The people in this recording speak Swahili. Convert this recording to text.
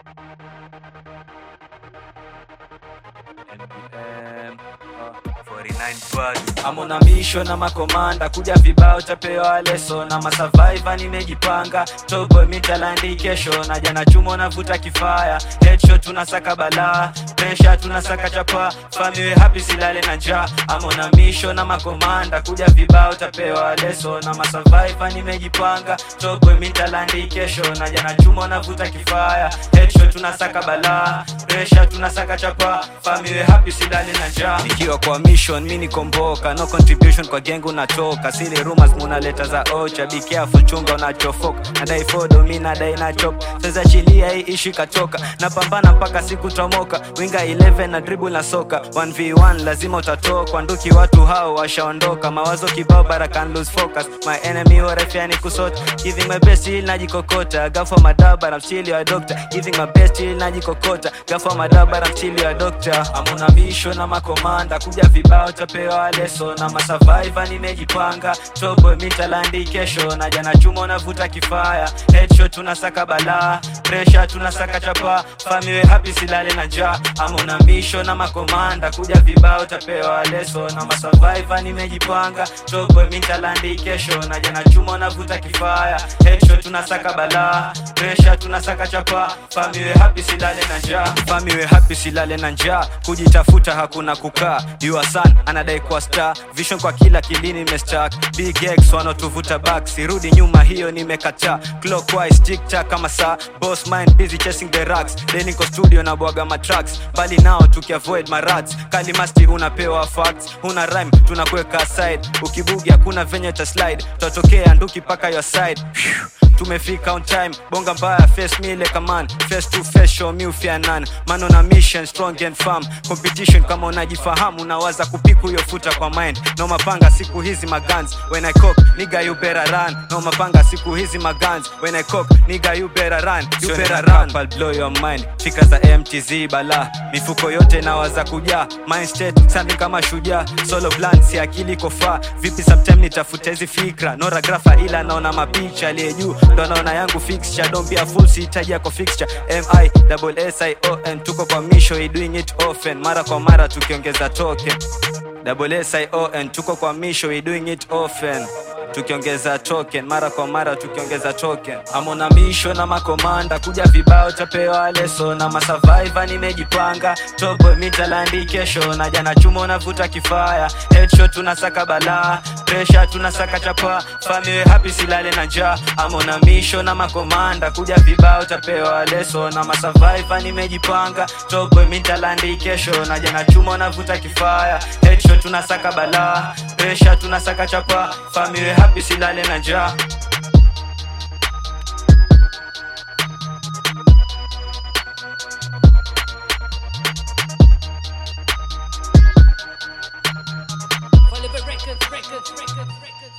NBM 49 bucks. I'm on a mission na makomanda, kuja vibao tapewa leso na masurvivor nimejipanga. Tobo mitalandi kesho na jana chumo navuta kifaya. Headshot tunasaka balaa, pressure tunasaka chapa. Family happy silale na njaa. I'm on a mission na makomanda, kuja vibao tapewa leso na masurvivor nimejipanga. Tobo mitalandi kesho na jana chumo navuta kifaya. Headshot tunasaka balaa, pressure tunasaka chapa. Family happy silale na njaa. Nikiwa kwa mission mini komboka, no contribution kwa gengu natoka. Sili rumors munaleta za ocha, be careful chunga unachofoka. Nadai fodo mi nadai na chop, sasa chilia hii ishi katoka. Napambana mpaka siku tomoka, winga 11 na dribble na soka. 1v1 lazima utatoka, nduki watu hao washaondoka. Mawazo kibao but I can't lose focus, my enemy warefiani kusota. Giving my best till najikokota, gafa madaba I'm still your doctor. Giving my best till najikokota, gafa madaba I'm still your doctor. I'm on a mission na makomanda, kuja vibao tapewa leso na masurvivor nimejipanga. Tobo mitalandi kesho na jana chumo navuta kifaya. Headshot tunasaka balaa, pressure tunasaka chapa. Family happy silale na njaa. I'm on a mission na makomanda, kuja vibao tapewa leso na masurvivor nimejipanga. Tobo mitalandi kesho na jana chumo navuta kifaya. Headshot tunasaka balaa, pressure tunasaka chapa. Family happy silale na njaa. Family happy silale na njaa. Kujitafuta hakuna kukaa. You are son anadai kwa star, vision kwa kila kilini nimestack. Big X wanotuvuta back, sirudi nyuma hiyo nimekataa. Clockwise tick tack kama saa, boss mind busy chasing the racks. Then niko studio na bwaga matracks, bali nao tukiavoid marats. Kalimasti unapewa facts, una rhyme tunakuweka aside. Ukibugi hakuna venye ta slide, tutotokea nduki paka your side. Tumefika on time, bonga mbaya face me like a man. Face to face show me ufia none. Man on a mission, strong and firm. Competition kama unajifahamu, unawaza kupiku yo futa kwa mind. No mapanga siku hizi maguns, when I cock, nigga you better run. No mapanga siku hizi maguns, when I cock, nigga you better run. You better run, I'll blow your mind. Fika za MTZ bala, mifuko yote nawaza kuja. Mind state, standing kama shujaa. Solo blunt, si akili kofa. Vipi sometime nitafute hizi fikra. Nora grafa ila naona mapicha aliye juu. Ndo naona yangu fixture, don't be a fool, sihitaji yako fixture. MISSION, tuko kwa misho, we doing it often. Mara kwa mara tukiongeza token. SSION, tuko kwa misho, we doing it often. Tukiongeza token, mara kwa mara tukiongeza token. I'm on a mission na makomanda, kuja vibao tapewa leso na masurvivor nimejipanga. Tobo mitalandi kesho na jana chumo navuta kifaya. Headshot tunasaka balaa, pressure tunasaka chapa. Family happy silale na njaa. I'm on a mission na makomanda, kuja vibao tapewa leso na masurvivor nimejipanga. Tobo mitalandi kesho na jana chumo navuta kifaya. Headshot tunasaka balaa, pressure tunasaka chapa. Family happy silale na njaa. Oliver Records.